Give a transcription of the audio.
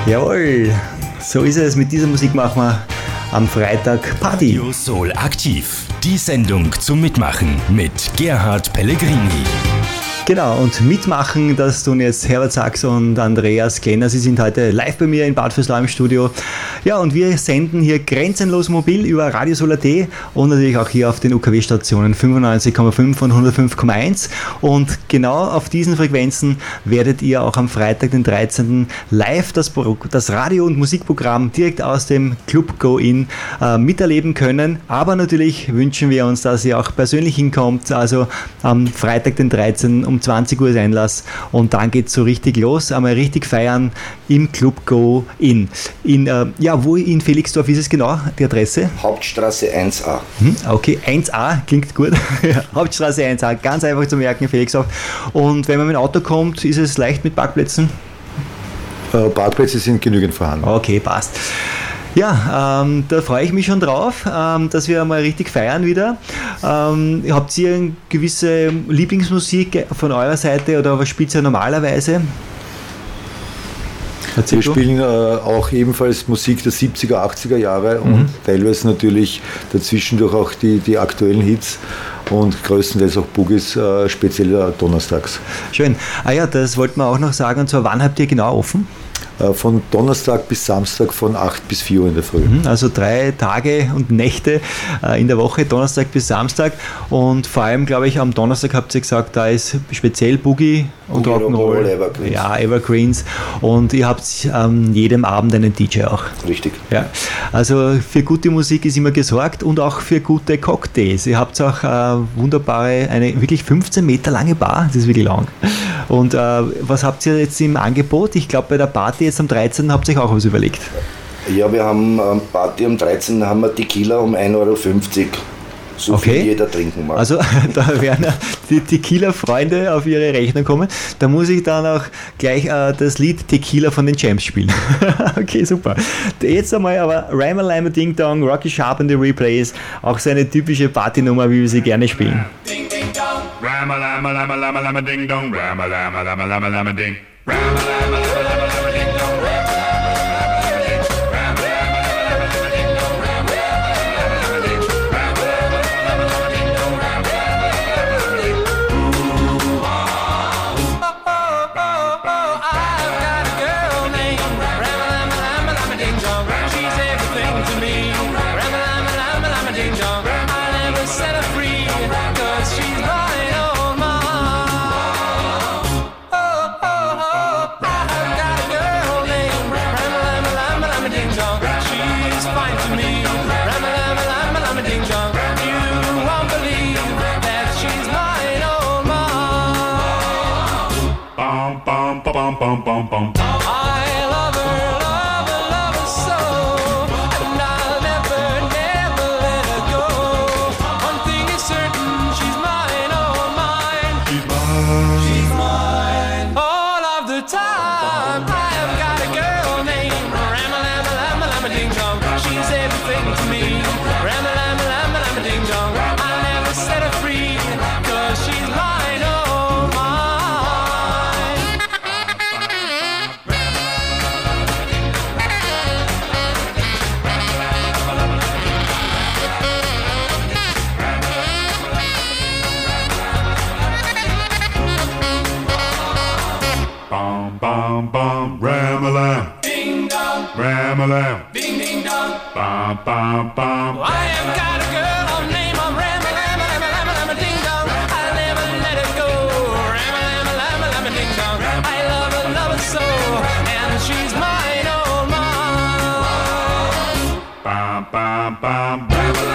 Jawohl, so ist es. Mit dieser Musik machen wir am Freitag Party. Radio Soul aktiv. Die Sendung zum Mitmachen mit Gerhard Pellegrini. Genau, und mitmachen, das tun jetzt Herbert Sachs und Andreas Klenner. Sie sind heute live bei mir in Bad Vöslau im Studio. Ja, und wir senden hier grenzenlos mobil über Radio Soul AT und natürlich auch hier auf den UKW-Stationen 95,5 und 105,1. Und genau auf diesen Frequenzen werdet ihr auch am Freitag, den 13. live das Radio- und Musikprogramm direkt aus dem Club Go In miterleben können. Aber natürlich wünschen wir uns, dass ihr auch persönlich hinkommt. Also am Freitag, den 13. um 20 Uhr ist Einlass und dann geht es so richtig los, einmal richtig feiern im Club Go In. Wo in Felixdorf ist es genau, die Adresse? Hauptstraße 1a. Okay, 1a klingt gut. Hauptstraße 1a, ganz einfach zu merken in Felixdorf. Und wenn man mit dem Auto kommt, ist es leicht mit Parkplätzen? Parkplätze sind genügend vorhanden. Okay, passt. Ja, da freue ich mich schon drauf, dass wir mal richtig feiern wieder. Habt ihr eine gewisse Lieblingsmusik von eurer Seite oder was spielt ihr normalerweise? Wir spielen auch ebenfalls Musik der 70er, 80er Jahre und teilweise natürlich dazwischendurch auch die aktuellen Hits und größtenteils auch Boogies, speziell donnerstags. Schön. Das wollten wir auch noch sagen, und zwar wann habt ihr genau offen? Von Donnerstag bis Samstag von 8 bis 4 Uhr in der Früh. Also 3 Tage und Nächte in der Woche, Donnerstag bis Samstag. Und vor allem, glaube ich, am Donnerstag habt ihr gesagt, da ist speziell Boogie und Rock'n'Roll. Evergreens. Ja, Evergreens. Und ihr habt jedem Abend einen DJ auch. Richtig. Ja, also für gute Musik ist immer gesorgt und auch für gute Cocktails. Ihr habt auch eine wirklich 15 Meter lange Bar, das ist wirklich lang. Und was habt ihr jetzt im Angebot? Ich glaube, bei der Party jetzt am 13. habt ihr euch auch was überlegt. Ja, wir haben Party am 13. haben wir Tequila um 1,50 Euro. So okay. Viel jeder trinken mag. Also da werden die Tequila-Freunde auf ihre Rechnung kommen. Da muss ich dann auch gleich das Lied Tequila von den Champs spielen. Okay, super. Jetzt einmal aber Rama-Lama Ding Dong, Rocky Sharp and the Replays, auch so eine typische Partynummer, wie wir sie gerne spielen. Ding ding dong, Rama-Lama Lama Lama Lama Ding Dong, Rama-Lama Lama Lama Lama Ding, Rama-Lama Lama Lama Lama Ding Dong. Bum, bum, bum. I love her so, and I'll never let her go. One thing is certain, she's mine, oh mine. She's mine, all of the time. I have got a girl named Rama-Lama-Lama-Lama Ding Dong. She's everything to me. Rama-Lama-Lama-Lama Ding Dong. I'll never set her free, 'cause she's mine, oh mine. Bum, bum, bum, ram-a-lam. Ding dong. Ram-a-lam. Ding, ding dong. Bum, bum, bum. Well, I have got a girl of name of Ram-a-lam-a-lam-a-lam-a-lam-a ding dong. I'll never let her go. Ram-a-lam-a-lam-a-lam-a ding dong. I love her so, and she's mine, oh mine. Bum, bum, bum. Ram-a-lam.